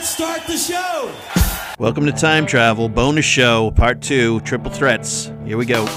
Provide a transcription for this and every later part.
start the show. Welcome to Time Travel, bonus show, part 2, Triple Threats. Here we go.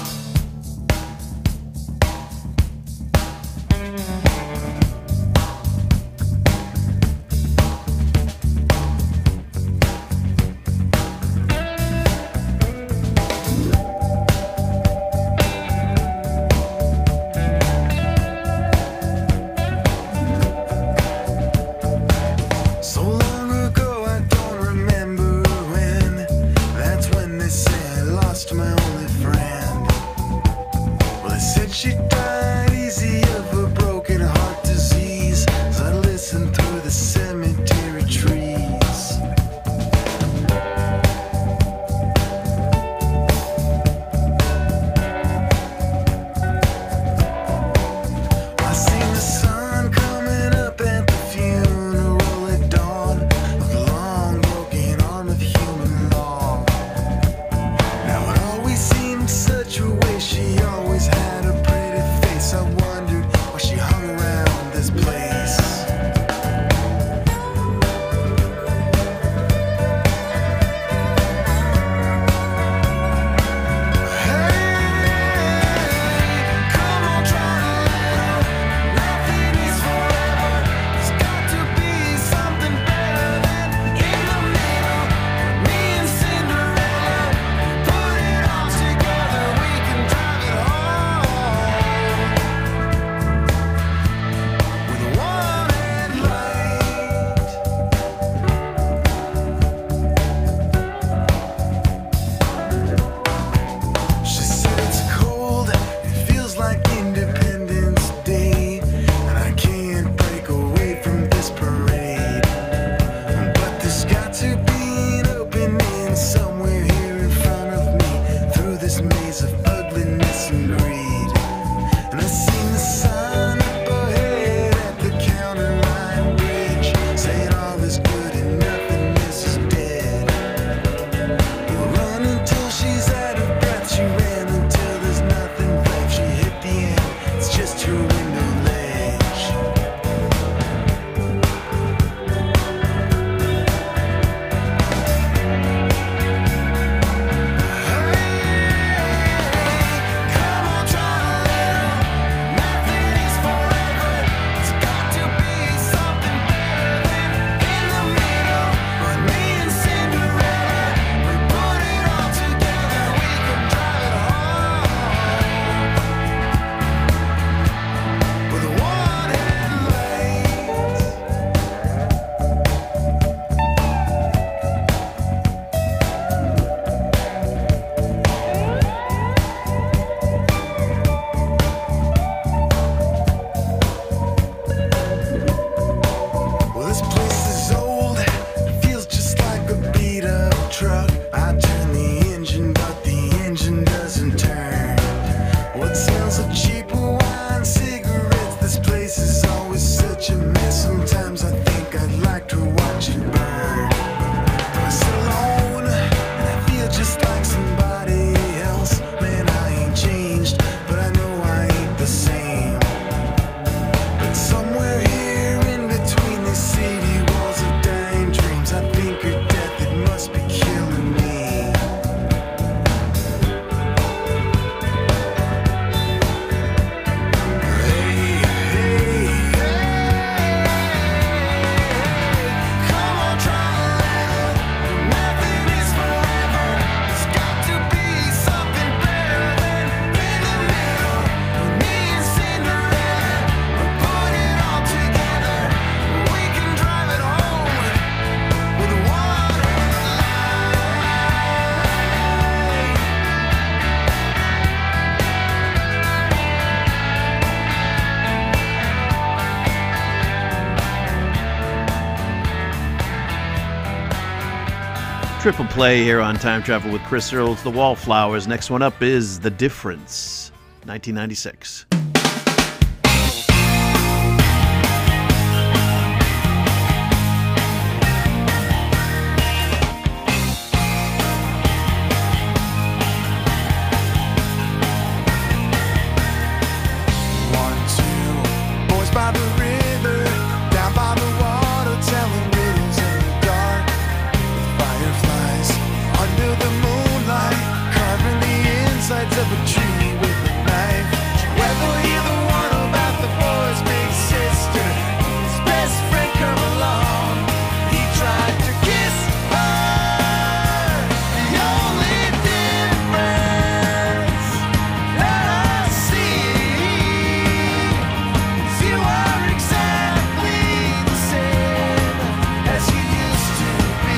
Triple play here on Time Travel with Chris Earls, The Wallflowers. Next one up is The Difference, 1996. By the river, down by the water, telling riddles in the dark. of a tree with a knife. Whether you're the one about the boy's big sister, his best friend come along, he tried to kiss her. The only difference that I see is you are exactly the same as you used to be.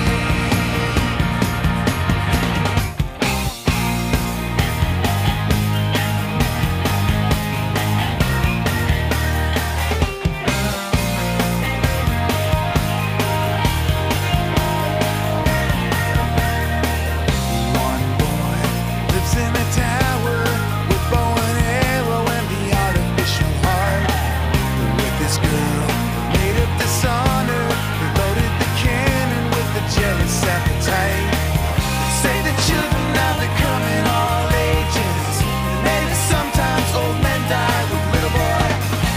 One boy lives in a tower with bow and arrow and the artificial heart. With this girl made of dishonor, he loaded the cannon with a jealous appetite. Say the children now they come in all ages. Maybe sometimes old men die with little boy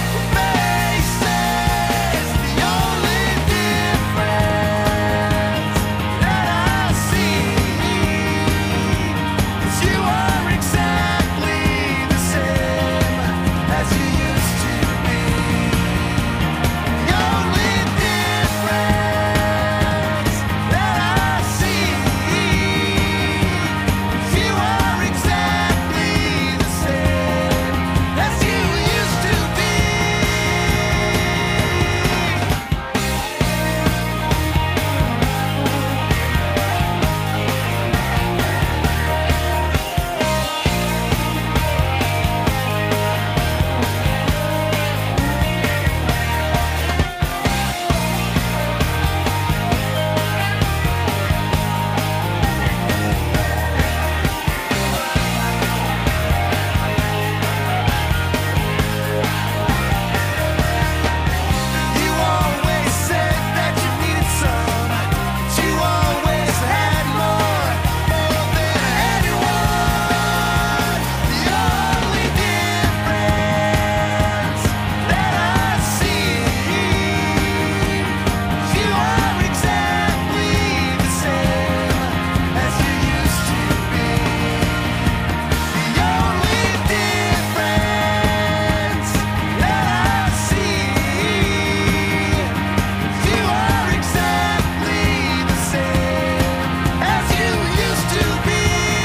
faces. The only difference that I see is you are exactly the same as you used to be. The only difference that I see is you are exactly the same as you used to be. You always said that you needed some, but you always had more than anyone. The only difference that I see is you are exactly the same as you used to be. The only difference that I see is you are exactly the same as you used to be.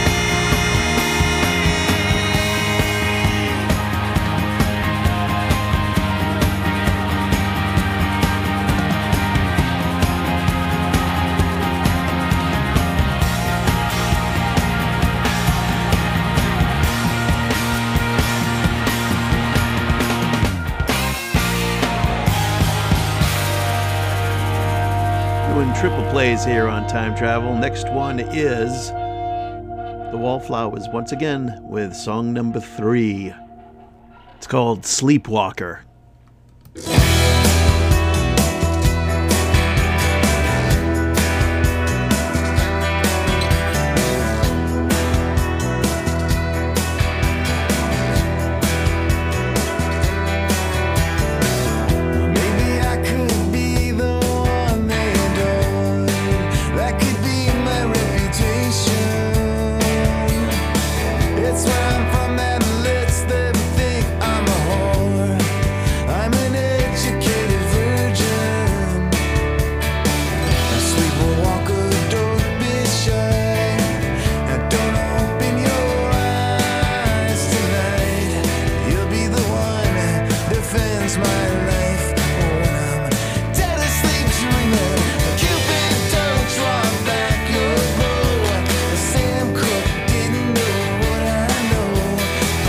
Doing triple plays here on Time Travel. Next one is the Wallflowers once again with song number 3. It's called Sleepwalker. Maybe I could be the one they adored. That could be my reputation. It's where I'm from that lets them think I'm a whore. I'm an educated virgin. A sleepwalker, don't be shy. Now don't open your eyes tonight. You'll be the one that defends my life when I'm dead asleep dreaming. Cupid, don't draw back your bow. Sam Cooke didn't know what I know.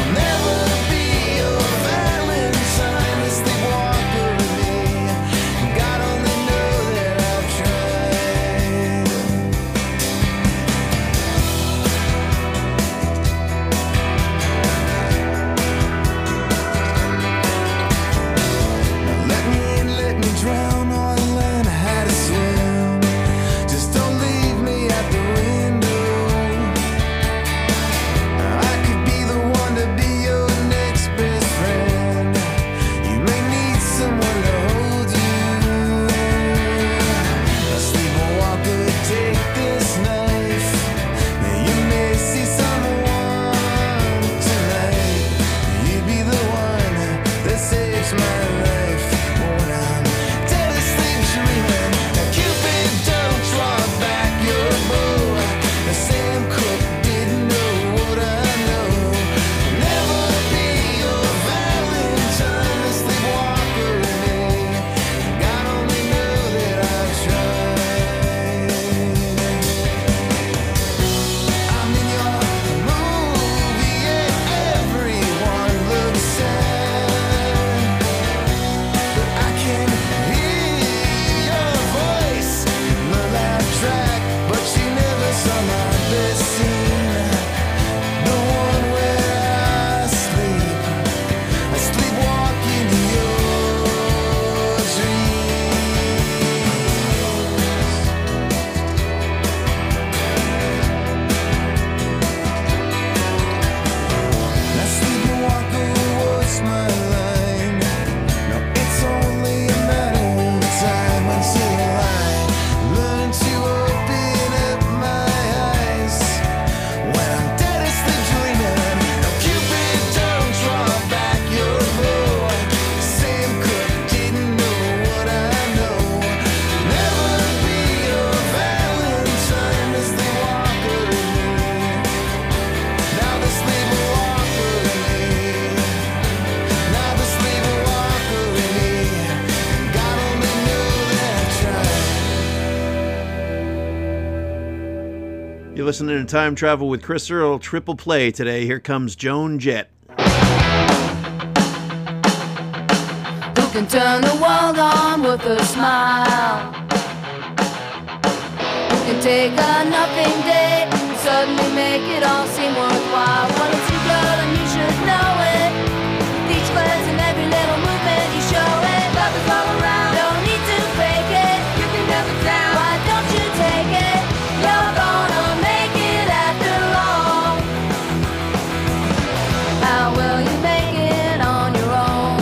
You're listening to Time Travel with Chris Earl, triple play today. Here comes Joan Jett. Who can turn the world on with a smile? Who can take a nothing day and suddenly make it all seem worthwhile? Well, it's you, girl, and you should know it. With each glance and every little movement you show it. Love is all around, don't need to fake it. You can never down, why don't you take it? You're gonna make it after all. How will you make it on your own?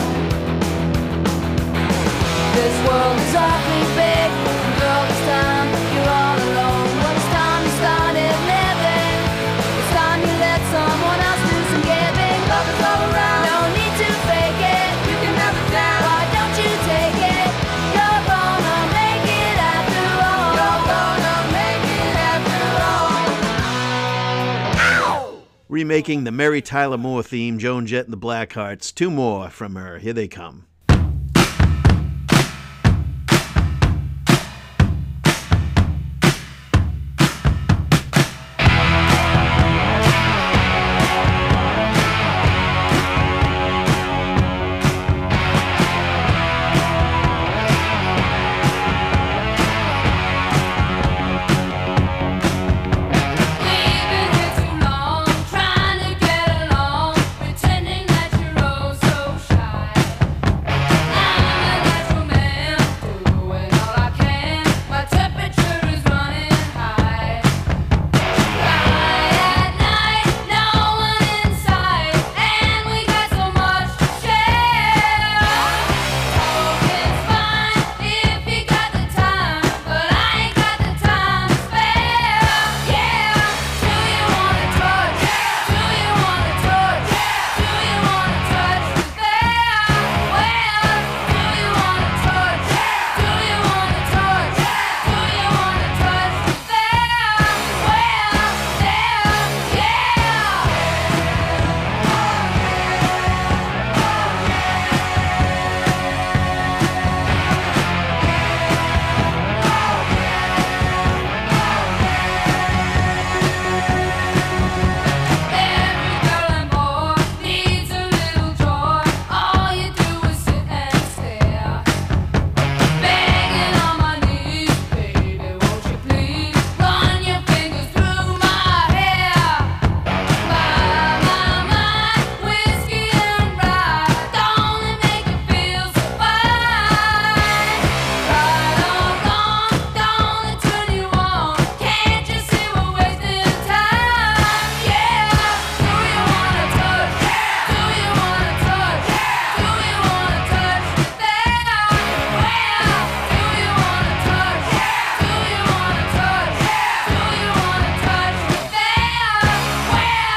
This world is awfully big, and girl, this time you're all alone. Well, it's time you started living. It's time you let someone else do some giving. Love is all around, no need to fake it. You can have it down, why don't you take it? You're gonna make it after all. You're gonna make it after all. Ow! Remaking the Mary Tyler Moore theme, Joan Jett and the Blackhearts. Two more from her. Here they come. We've been here too long, trying to get along, pretending that you're oh so shy. I'm a natural man, doing all I can. My temperature is running high. Cry at night, no one inside, and we got so much to share. Talking's fine if you got the time, but I ain't got the time to spare. Yeah, do you wanna touch? Do you wanna touch? Do you wanna touch me there? Well, do you wanna touch? Do you wanna touch? Do you wanna touch me there? Well, there, Every girl and boy needs a little joy. All you do is sit and stare. Begging on my knees, baby, won't you please run your fingers through my hair? My, whiskey and rye, don't it make you feel so fine? Right or wrong, don't it turn you on? Can't you see we're wasting time? Yeah, do you wanna touch? Do you wanna touch? Do you wanna touch me there? Well, do you wanna touch? Do you wanna touch? Do you wanna touch me there? Well,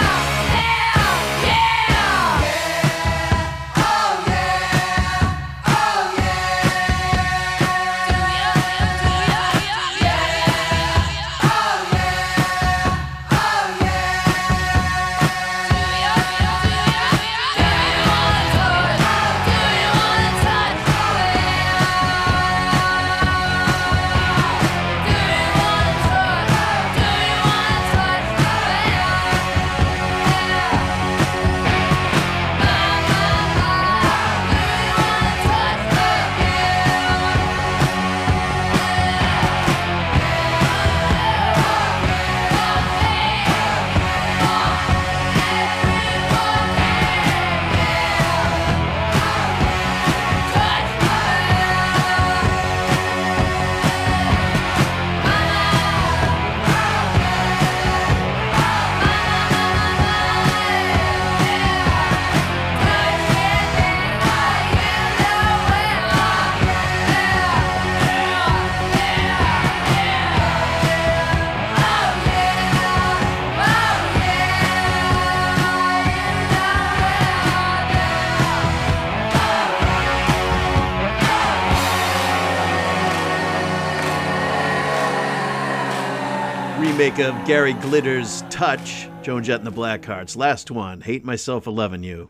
Remake of Gary Glitter's Touch, Joan Jett and the Blackhearts. Last one, Hate Myself for Loving You.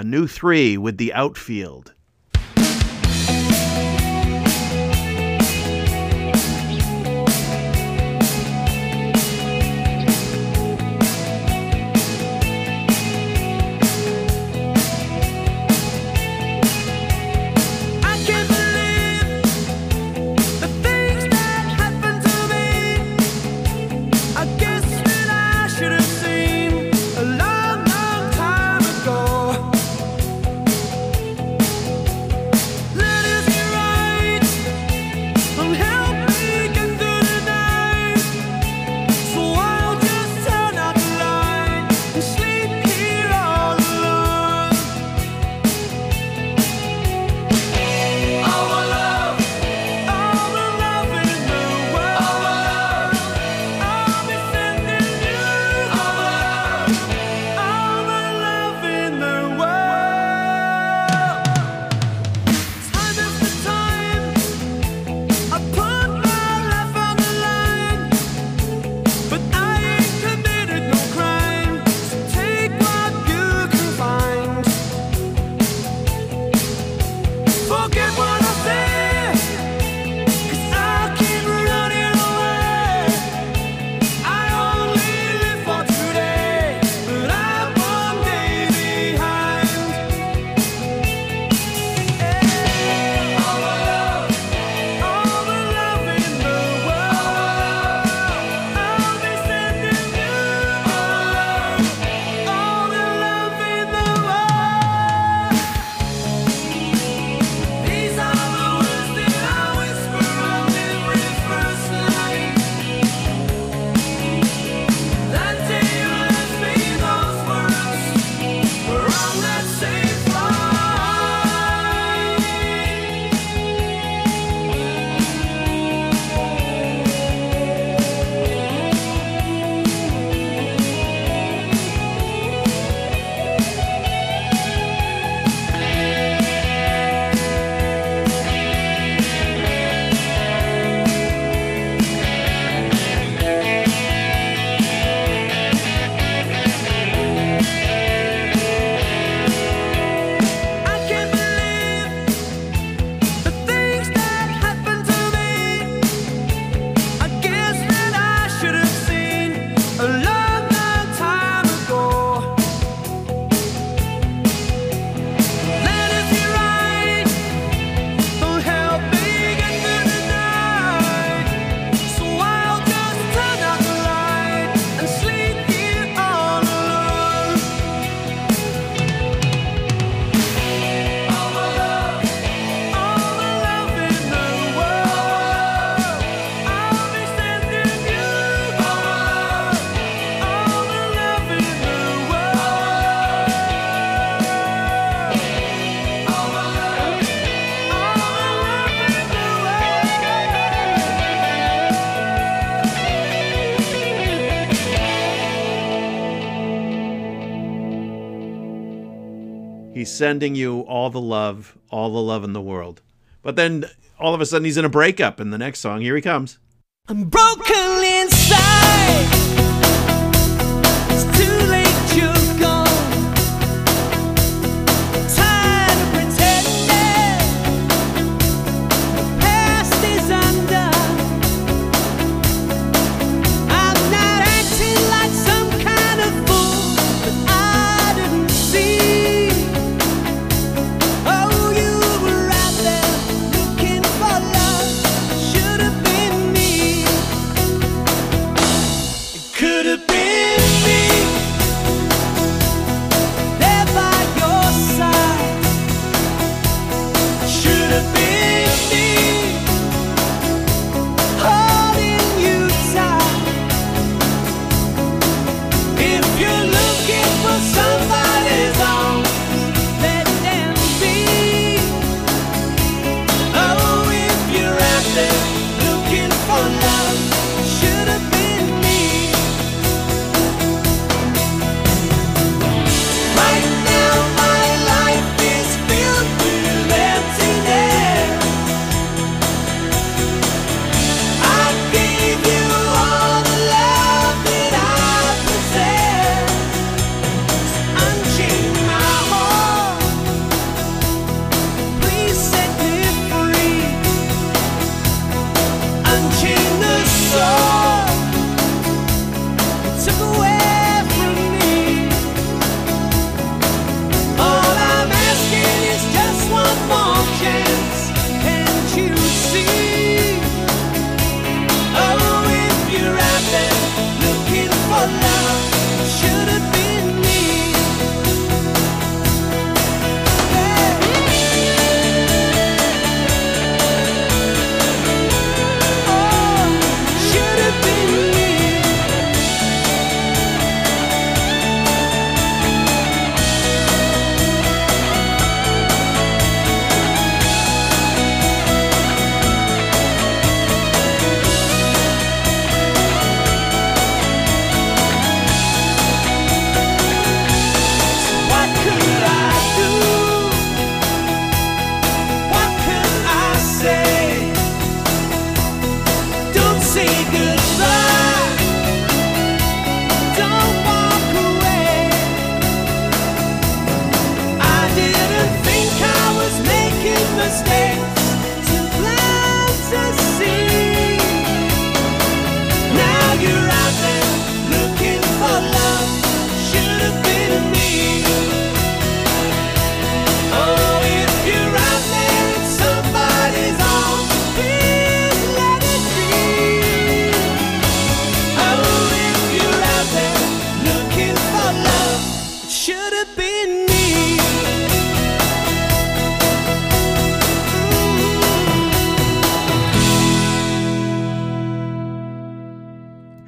new 3 with The Outfield. He's sending you all the love in the world. But then all of a sudden he's in a breakup in the next song. Here he comes. I'm broken inside. It's too late, you're gone. Tired of pretending. The past is undone. I'm not acting like some kind of fool that I didn't see. Oh, you were out there looking for love. Should have been me.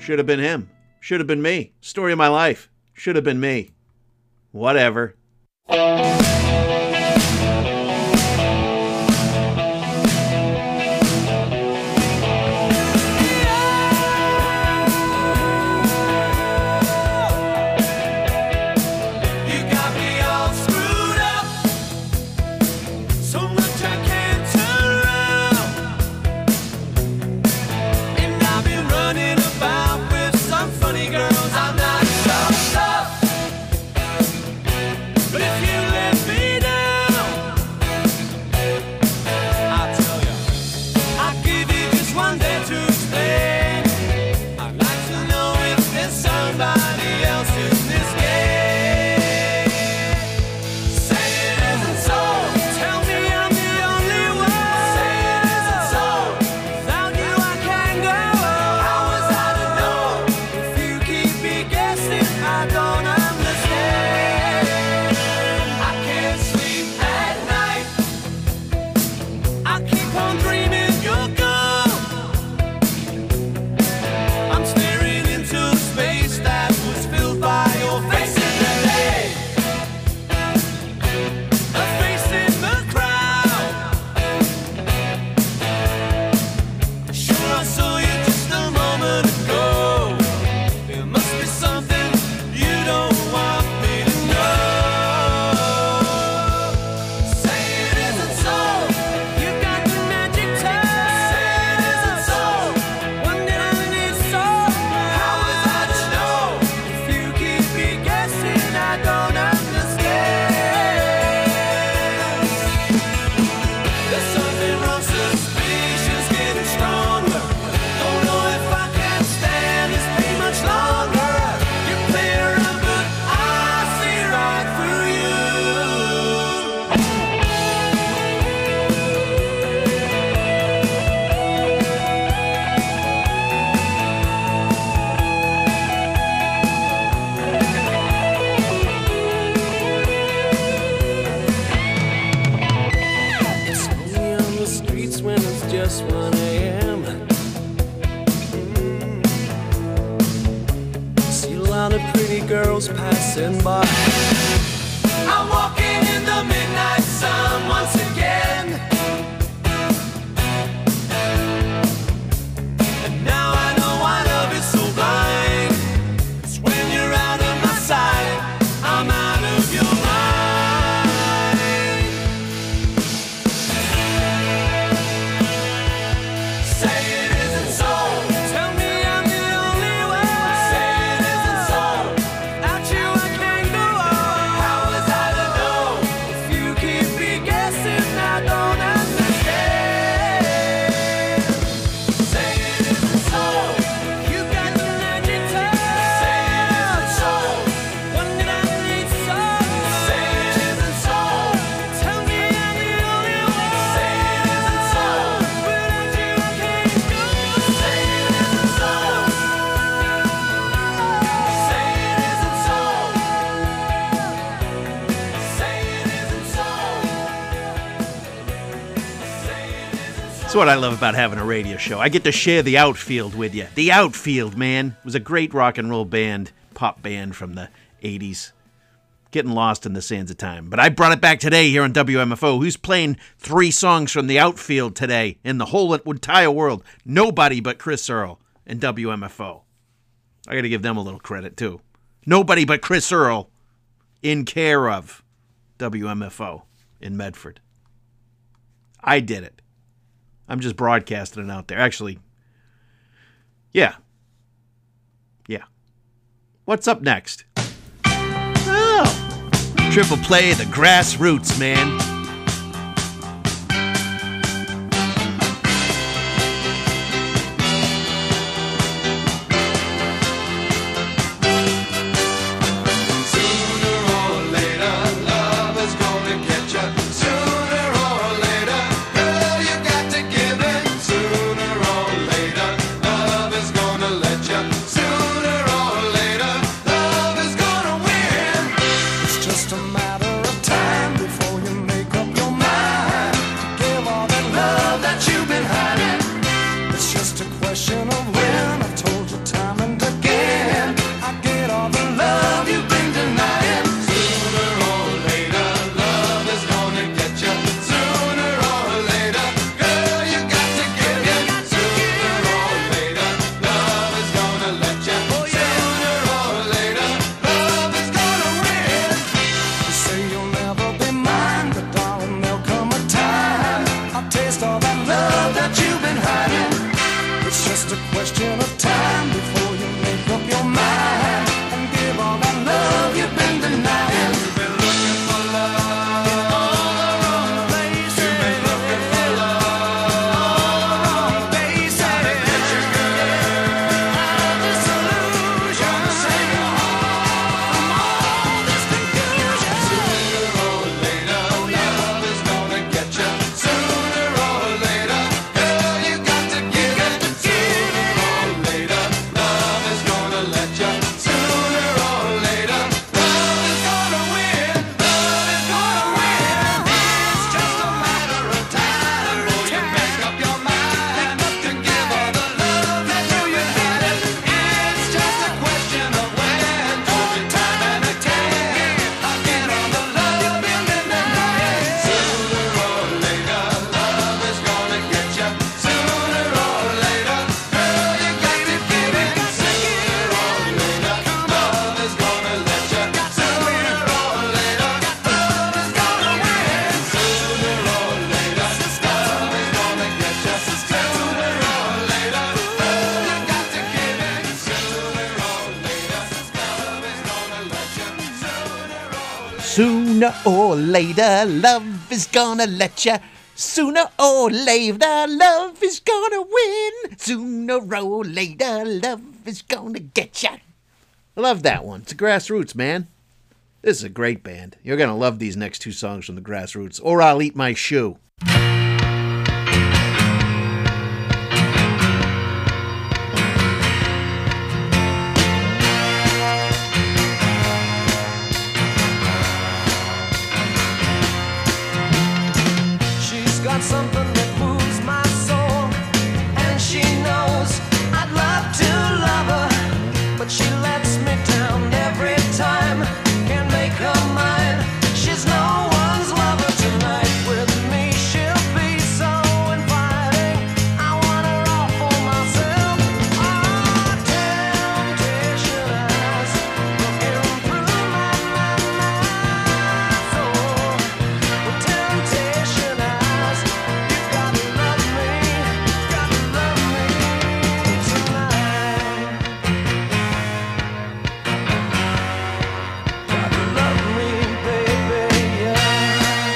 Should have been him. Should have been me. Story of my life. Should have been me. Whatever. You got me all screwed up, so much I can't turn around. And I've been running about with some funny girls. I'm not so tough, but if you let me down, I'll tell you, I'll give you just one day to explain. I'd like to know if there's somebody else in this game. Say it isn't so. Tell me I'm the only one. Say it isn't so. Without you I can't go. How was I to know? If you keep me guessing, I don't understand. I can't sleep at night. I keep on dreaming you're gone. I'm staring into space that was filled by your face in the day. A face in the crowd. Sure, I saw you just a moment ago. There must be something you don't want me to know. Say it isn't so. You got the magic touch. Say it isn't so. One that I need so. How was I to know? If you keep me guessing, I don't understand. There's something wrong, suspicion's getting stronger. Don't know if I can stand this pain much longer. You play around, but I see right through you. It's lonely on the streets when it's just 1 a.m. See a lot of pretty girls passing by. I'm walking in the midnight sun once again. And now I know why love is so blind. It's when you're out of my sight, I'm out of your mind. Say it isn't so. Tell me I'm the only one. Say it isn't so. Without you I can't go on. How was I to know? If you keep me guessing, I don't understand. Say it isn't so. You got the magic touch. Say it isn't so. One that I need so. Say it isn't so. Tell me I'm the only one. Say it isn't so. Without you I can't go. Say it isn't so. Say it isn't so. Say it isn't so. Say it isn't so. That's what I love about having a radio show. I get to share the outfield with you. The Outfield, man, was a great rock and roll band, pop band from the 80s. Getting lost in the sands of time. But I brought it back today here on WMFO. Who's playing 3 songs from the Outfield today in the whole entire world? Nobody but Chris Earl and WMFO. I got to give them a little credit, too. Nobody but Chris Earl in care of WMFO in Medford. I did it. I'm just broadcasting it out there. Actually, yeah. What's up next? Oh, triple play, the Grassroots, man. Sooner or later, love is gonna catch ya. Sooner or later, girl, you got to give in. Sooner or later, love is gonna let ya. Sooner or later, love is gonna win. It's just a matter of time before you make Sooner or later, love is gonna let ya. Sooner or later, love is gonna win. Sooner or later, love is gonna get ya. I love that one. It's the Grassroots, man. This is a great band. You're gonna love these next two songs from the Grassroots. Or I'll Eat My Shoe. She's got something that moves my soul, and she knows I'd love to love her, but she lets me down every time. Can't make her mine. She's no one's lover tonight. With me, she'll be so inviting. I want her all for myself. Oh, temptation eyes looking through my soul. With temptation eyes, you gotta love me tonight. Gotta love me, baby, yeah.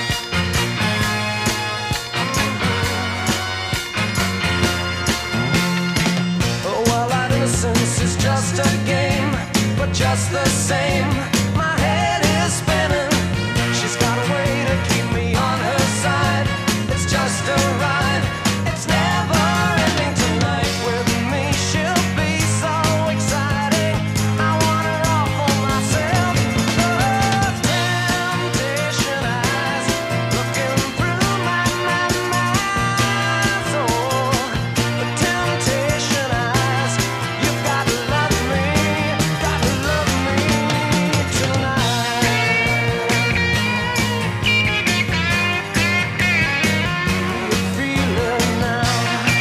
Oh, well, our innocence is just a game, but just the same, my head is spinning. She's got a way to keep me on her side. It's just a ride. It's never ending tonight. With me, she'll be so exciting. I want her all for myself. Those temptation eyes looking through my soul. The temptation eyes, you gotta love me tonight. You feel it now.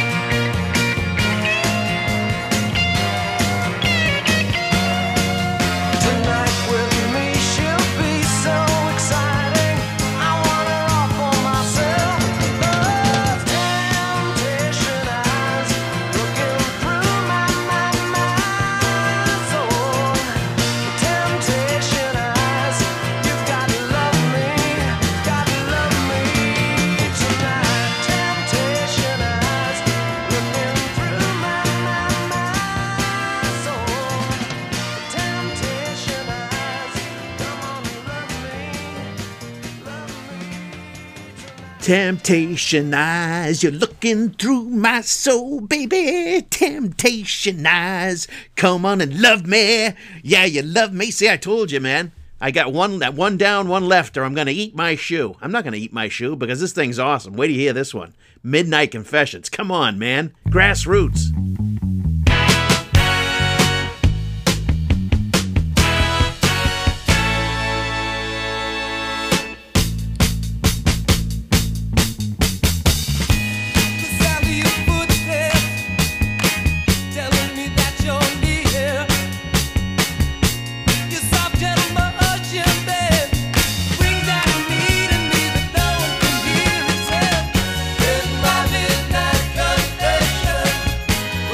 Tonight with me, she'll be so exciting. I want her all for myself. Those temptation eyes looking through my soul. Temptation eyes, you gotta love me tonight. Temptation eyes looking through my soul. Temptation eyes, come on and love me tonight. Temptation eyes, you're looking through my soul, baby. Temptation eyes, come on and love me. Yeah, you love me. See, I told you, man. I got one down, one left, or I'm gonna eat my shoe. I'm not gonna eat my shoe because this thing's awesome. Wait till you hear this one. Midnight Confessions. Come on, man. Grassroots. The sound of your footsteps telling me that you're near. Your soft, gentle motion, babe, brings out a need in me that no one can hear except in my midnight confession.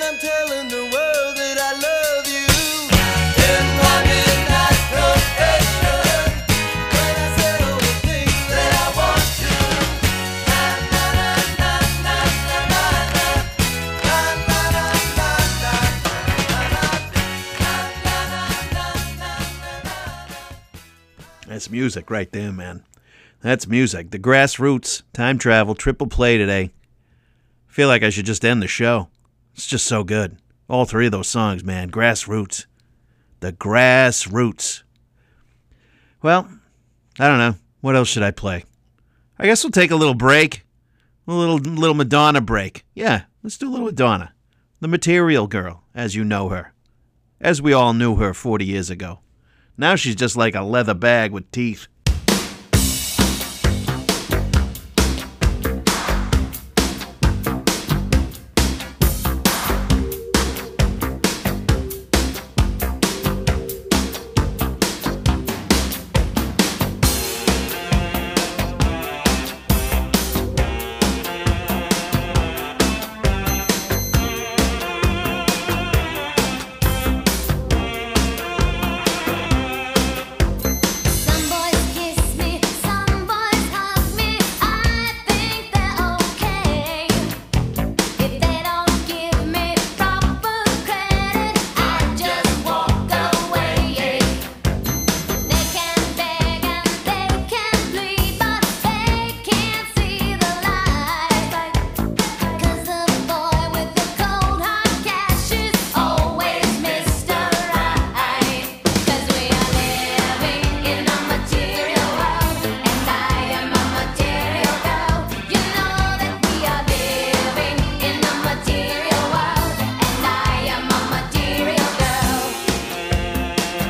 I'm telling the world that I love you. In my midnight confession, when I say all the things that I want to. Na na na na na na na na na na That's music right there, man. That's music. The Grassroots, Time Travel, triple play today. I feel like I should just end the show. It's just so good. All three of those songs, man. Grassroots. The Grassroots. Well, I don't know. What else should I play? I guess we'll take a little break. A little Madonna break. Yeah, let's do a little Madonna. The Material Girl, as you know her. As we all knew her 40 years ago. Now she's just like a leather bag with teeth. Some boys kiss me, some boys hug me. I think they're okay. If they don't give me proper credit, I just walk away. They can beg and they can plead, but they can't see the light. 'Cause the boy with the cold hard cash is always Mr. Right. 'Cause we are living in a material world, and I am a material girl. You know that we are living in a material world, and I am a material girl.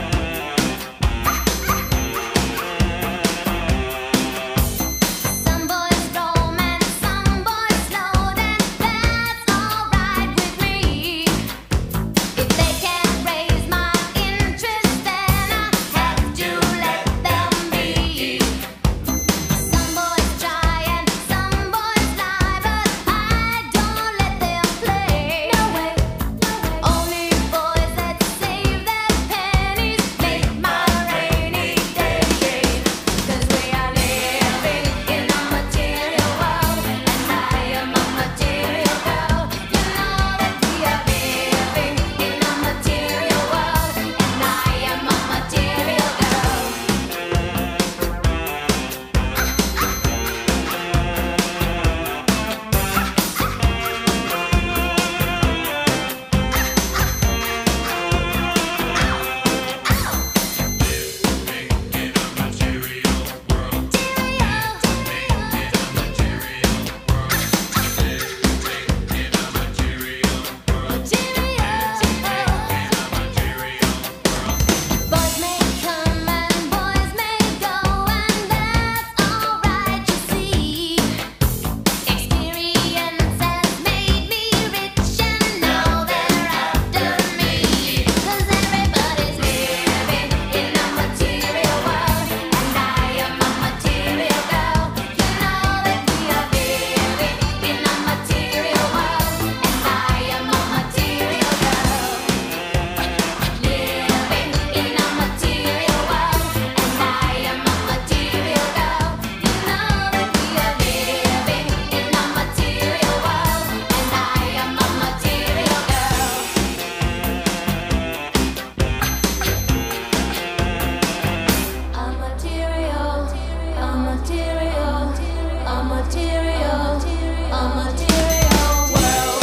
Some boys roam and some boys slow, then that's alright with me. If they can't raise my interest, then I have to let them be. Some boys try and some boys lie, but I don't let them play. No way, only boys that save their pennies make my rainy day. 'Cause we are living in a material world, and I am a material girl. You know that we are living in a material world, and I am a material girl. Boys may come and boys may go, and that's alright, you see. Experience has made me rich, and now they're after me. 'Cause everybody's living in a material world, and I am a material girl. You know that we are living in a material world, and I am a material girl. Living in a material world, and I am a material girl. You know that we are living in a material world, and I am a material girl. A material, a material, a material, a material world.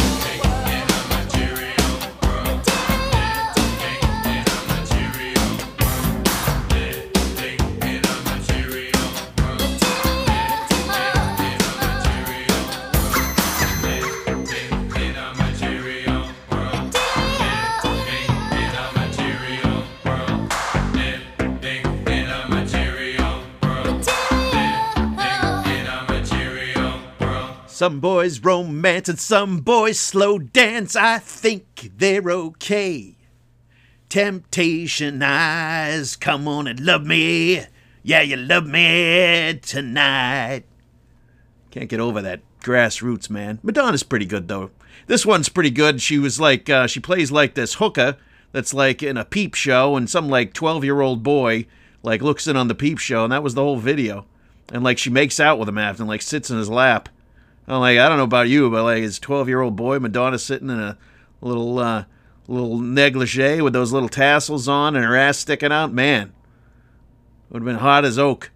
Some boys romance and some boys slow dance. I think they're okay. Temptation eyes, come on and love me. Yeah, you love me tonight. Can't get over that Grassroots, man. Madonna's pretty good, though. This one's pretty good. She was like, she plays like this hooker that's like in a peep show, and some like 12-year-old boy like looks in on the peep show, and that was the whole video. And like she makes out with him after and like sits in his lap. I'm like, I don't know about you, but like his 12-year-old boy, Madonna sitting in a little negligee with those little tassels on and her ass sticking out, man, would have been hot as oak.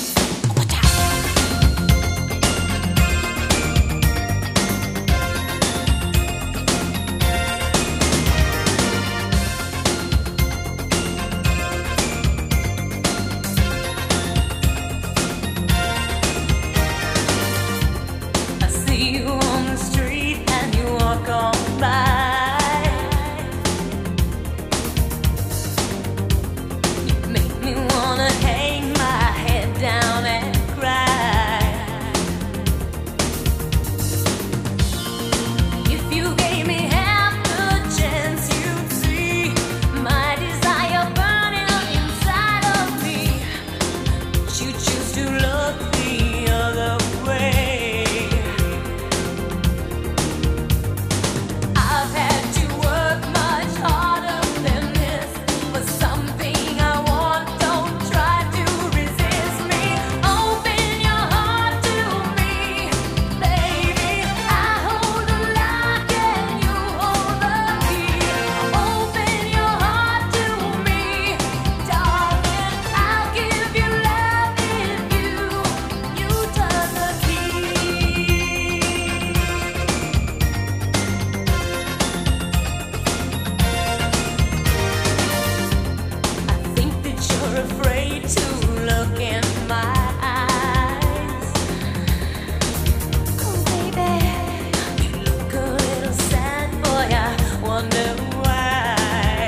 I see you on the street and you walk on by. You make me wanna hang my head down and cry. If you gave me half the chance, you'd see my desire burning up inside of me. But you choose to look the other way. I've had to work much harder than this for something I want. Don't try to resist me. Open your heart to me, baby. I hold the lock and you hold the key. Open your heart to me, darling. I'll give you love if you turn the key. I think that you're afraid to look in my eyes. Oh, baby, you look a little sad, boy. I wonder why.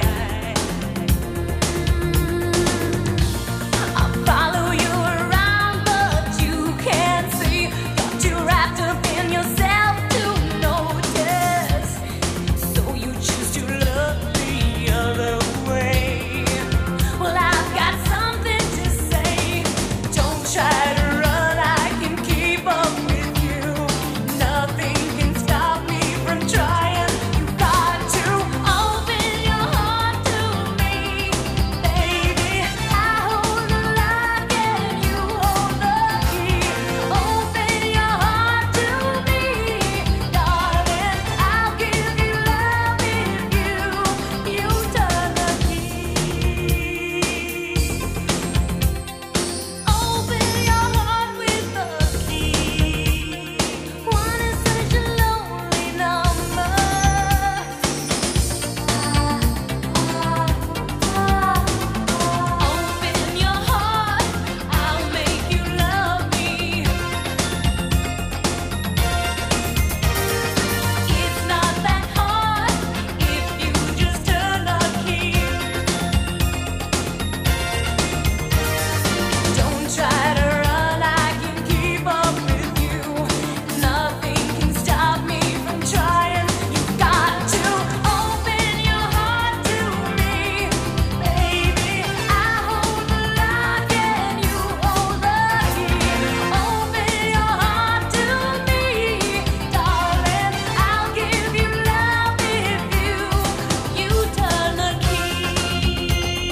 I follow you around, but you can't see. Got you wrapped up in yourself to notice. So you choose to look the other way. Well, I've got something to say. Don't try to run, I can keep up with you. Nothing can stop me from trying. You got to open your heart to me, baby. I hold the lock and you hold the key. Open your heart to me, darling. I'll give you love if you turn the key. Open your heart with the key. One is such a lonely number. Open your heart, I'll make you love me. It's not that hard if you just turn the key. Don't try to run, I can keep up with you. Nothing can stop me from trying. You've got to open your heart to me, baby. I hold the lock and you hold the key. Open your heart to me, darling. I'll give you love if you turn the key.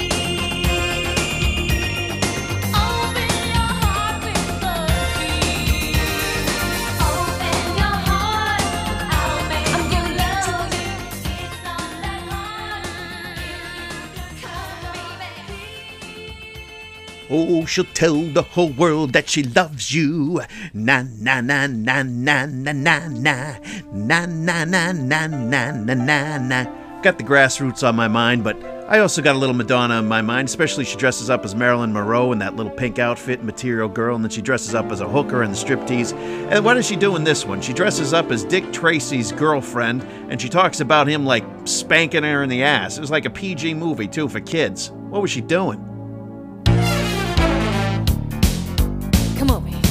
Open your heart with the key. Open your heart, I'll make you love you. It's not that hard if you just come, baby. Oh, she'll tell the whole world that she loves you. Na na na na na na na na na na na na na na na na. Got the Grassroots on my mind, but I also got a little Madonna on my mind, especially she dresses up as Marilyn Monroe in that little pink outfit, Material Girl, and then she dresses up as a hooker in the striptease. And what is she doing this one? She dresses up as Dick Tracy's girlfriend, and she talks about him like spanking her in the ass. It was like a PG movie, too, for kids. What was she doing? Come on, baby.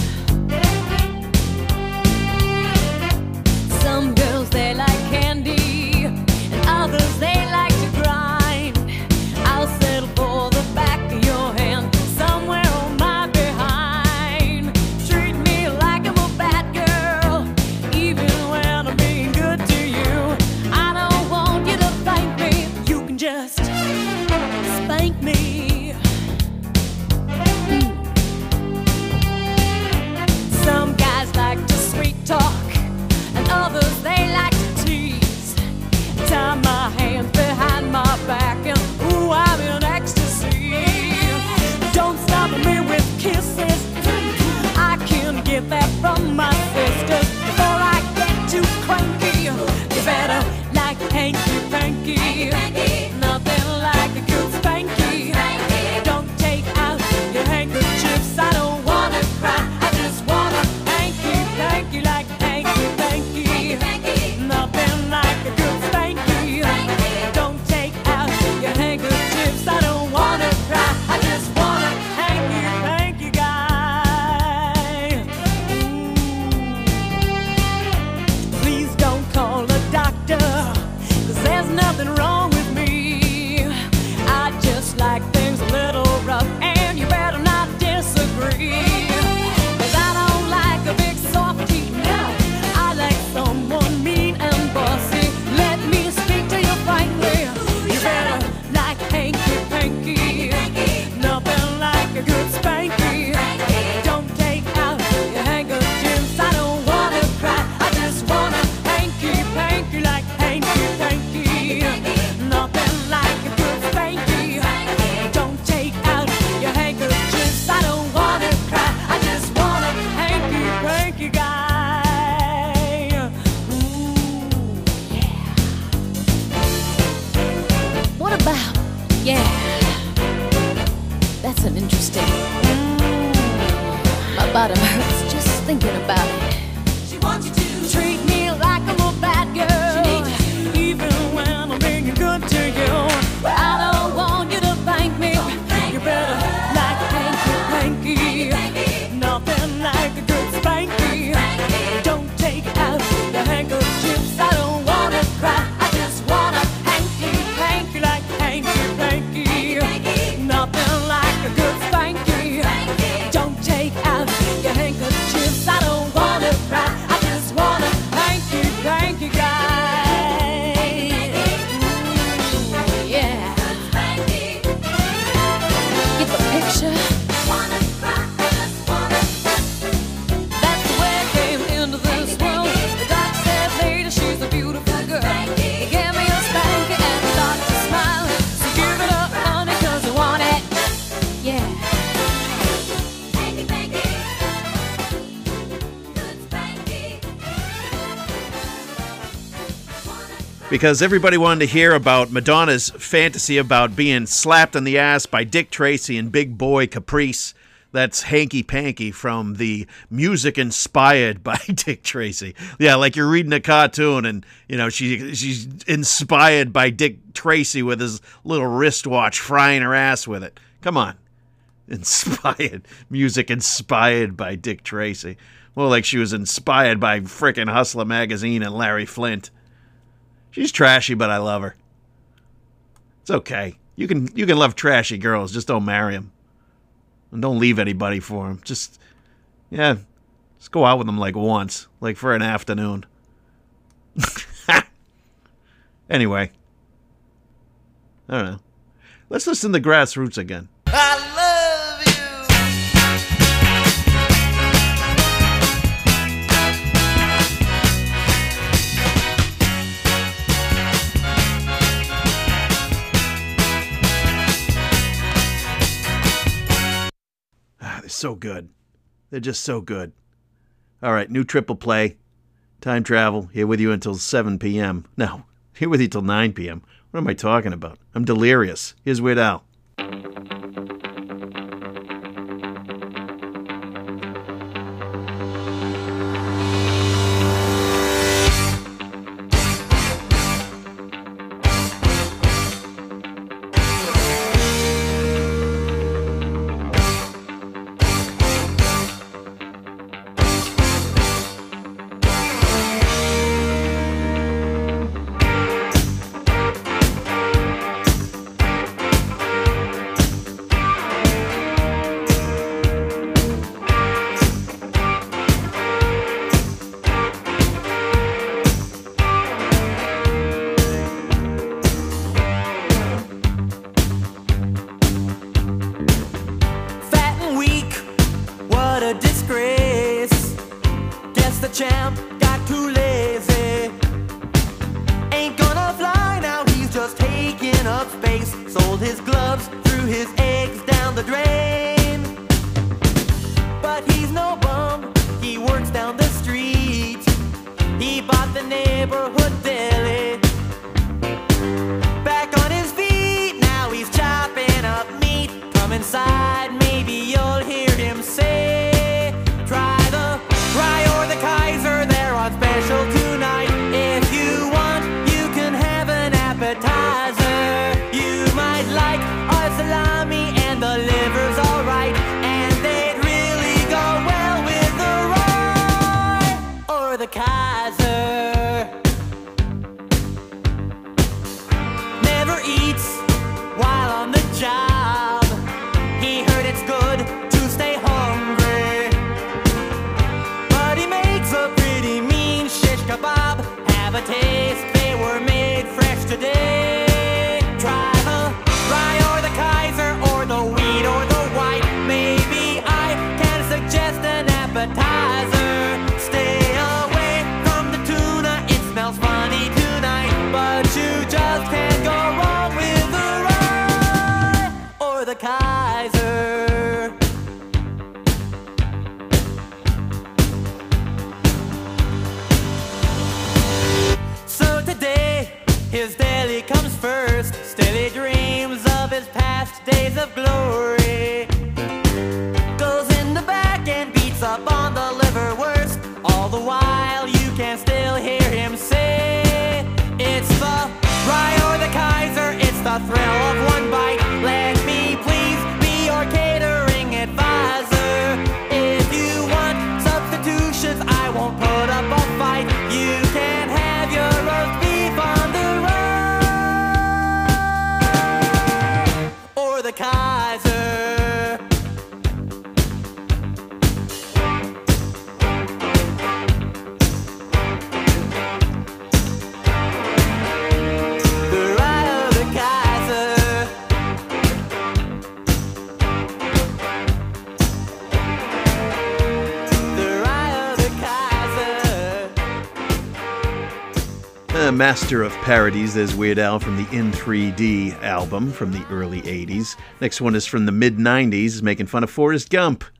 Some girls, they like candy, and others, they like to grind. I'll settle for the back of your hand, somewhere on my behind. Treat me like I'm a bad girl, even when I'm being good to you. Yeah, that's an interesting. My bottom hurts just thinking about it. She wants you to Treat me like I'm a bad girl, even when I'm being good to you. but I don't want you to thank me. You better like a hanky-panky. Nothing like a good spanky. Don't take out the handkerchiefs. I don't wanna cry. I just wanna hanky Like hanky-panky. Nothing like a good spanky. Don't take out your handkerchiefs. I don't wanna cry. I just wanna hanky guy. Yeah. Get the picture. That's the way I came into this world. The doc said later she's a beautiful girl. He gave me a spanky and the doctor smiling. So give it up, honey, 'cause I want it. Yeah. Because everybody wanted to hear about Madonna's fantasy about being slapped on the ass by Dick Tracy and Big Boy Caprice. That's Hanky Panky from the music inspired by Dick Tracy. Yeah, like you're reading a cartoon and, you know, she's inspired by Dick Tracy with his little wristwatch frying her ass with it. Come on. Inspired. Music inspired by Dick Tracy. Well, like she was inspired by frickin' Hustler magazine and Larry Flint. She's trashy, but I love her. It's okay. You can love trashy girls, just don't marry them. And don't leave anybody for them. Just go out with them like once, like for an afternoon. Anyway. I don't know. Let's listen to Grassroots again. I love you. They're so good. They're just so good. All right, new triple play. Time travel. Here with you until 7 p.m. No, here with you till 9 p.m. What am I talking about? I'm delirious. Here's Weird Al. Fat and weak, what a disgrace. Guess the champ got too lazy. Ain't gonna fly now, he's just taking up space. Sold his gloves, threw his eggs down the drain. But he's no bum, he works down the street. He bought the neighborhood deli. Back on his feet, now he's chopping up meat. Come inside, maybe you'll hear him say, try the Rye or the Kaiser, they're on special tonight. If you want, you can have an appetizer. You might like our salami and the liver's alright. And they'd really go well with the Rye or the Kaiser. Never eats while on the job. He heard it's good to stay hungry. But he makes a pretty mean shish kebab. Have a taste, they were made fresh today. Try the Rye or the Kaiser or the wheat or the white. Maybe I can suggest an appetizer. Stay away from the tuna, it smells funny tonight. But you just can't go wrong with the Rye or the Kaiser. So today, his deli comes first. Still he dreams of of his past days of glory. Goes in the back and beats up on the liverwurst. All the while you can still hear him say, it's the Rye or the Kaiser, it's the thrill of one bite. Let me please be your catering advisor. If you want substitutions, I won't put up a fight. You can have your roast beef on the Rye or the Kaiser. The Rye or the Kaiser. The Rye or the Kaiser. Master of parodies, there's Weird Al from the In 3D album from the early 80s. Next one is from the mid 90s, making fun of Forrest Gump.